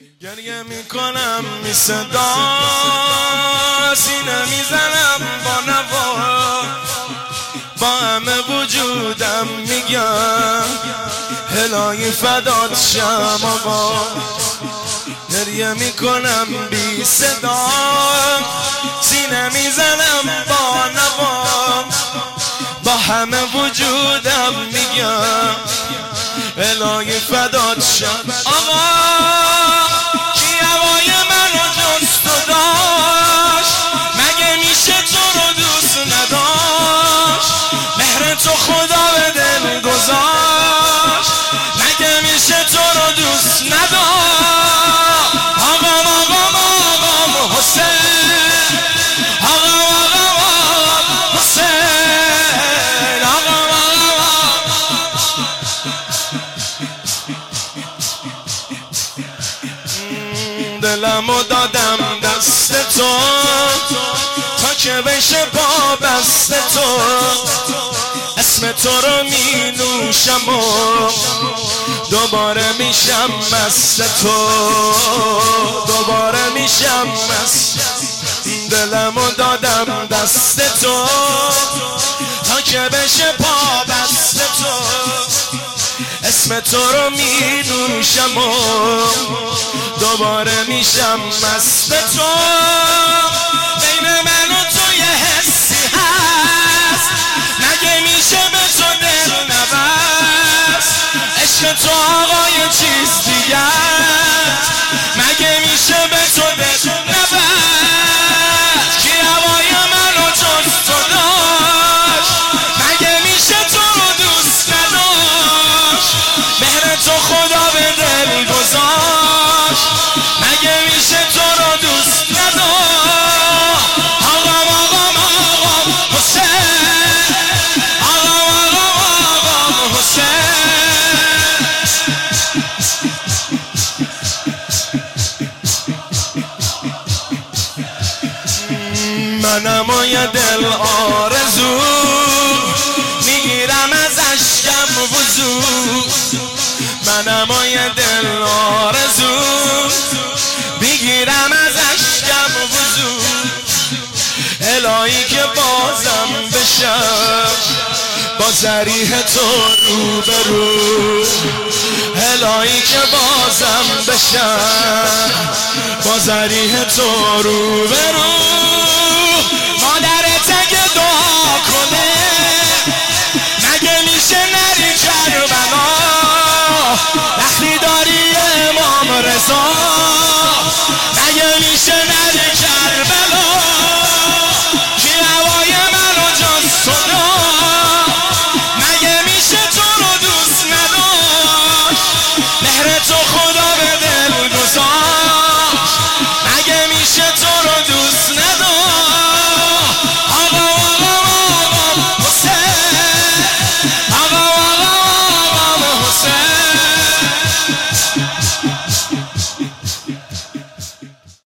گریه میکنم می صدا سینه میزنم با نوا، با همه وجودم میگم الهی فدات شم آقا. گریه میکنم بی صدا سینه میزنم با نوا، با همه وجودم میگم الهی فدات شم آقا. کی هوای منو جز تو داشت؟ مگه میشه تو رو دوست نداشت؟ مهر تو خدا به دل گذاشت، مگه میشه تو رو دوست نداشت؟ آقام آقام آقام حسین، آقام آقام حسین، آقام آقام. دلمو دادم دست تو تا که بشه پا بست تو، اسم تو رو می نوشم و دوباره میشم مست تو، دوباره میشم مست. دلمو دادم دست تو تا که بشه پا بست تو، اسم تو رو می نوشم و دوباره میشم مست تو. بین من و تو یه حسی هست، مگه میشه به تو دل نبست؟ عشق تو آقا یه چیز دیگه است، مگه میشه به تو دل نبست؟ کی هوای منو جز تو داشت؟ مگه میشه تو رو دوست نداشت؟ مهر تو خدا به دل گذاشت، مگه میشه تو رو دوست نداشت؟ آقام آقام آقام حسین، آقام آقام آقام حسین. منم و یه دل آرزو میگیرم از اشکم وضو، منم و یه دل آرزو میگیرم از اشکم وضو. الهی که بازم بشم با ذریح تو رو به رو، الهی که بازم بشم با ذریح تو رو به رو. مادرت اگه دعا کنه مگه میشه نری کربلا؟ وقتی داری امام رضا مگه میشه نری کربلا؟